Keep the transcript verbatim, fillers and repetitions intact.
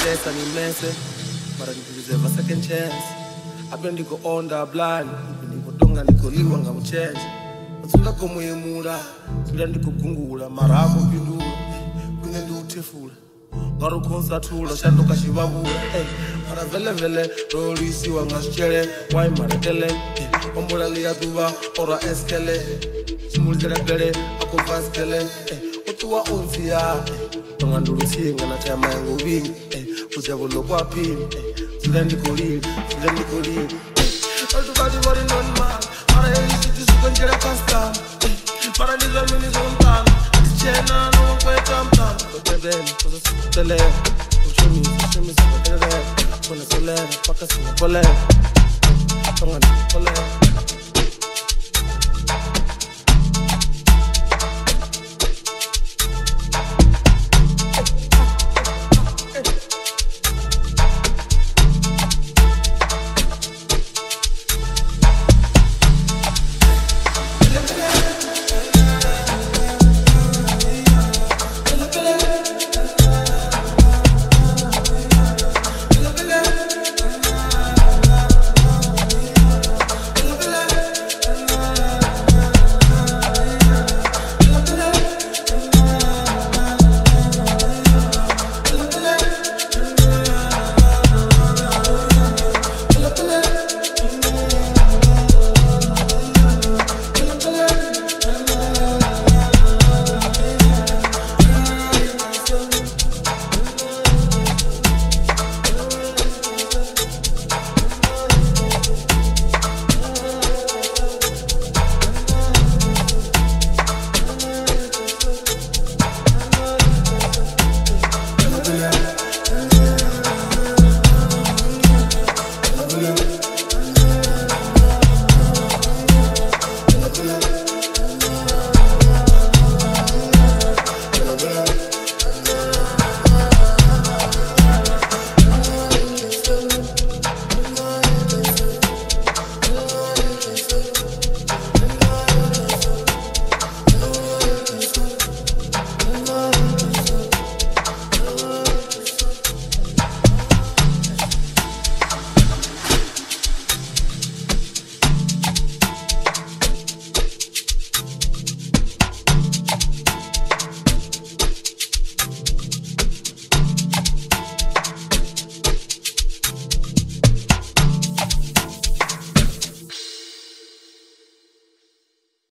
pesa ni mese mara nikulize a second chance abe ndiko onda blind ndiko donga ndiko liwa nga mchenje Tula komuyemura tula ndiko kungula marako pindula kune ndutefula Garu konsa tula shando kashibabula eh mara vele vele rolisi wanga shchere wai maratele eh ombula liya duva ora eskele simulzera gere ako vaskele eh otuwa onzia tonga ndurusinga na tema yangu vingi eh ujabulo kwa pini eh tula ndiko lili tula ndiko lili Everybody worry non man Mara yeli siti sukonjera pasta Mara niza mini zontan Chena no kwe tam tam Kutebeni koza sikutele Kushumi kushumi sikutele Kone solera paka singa pole Tonga ni pole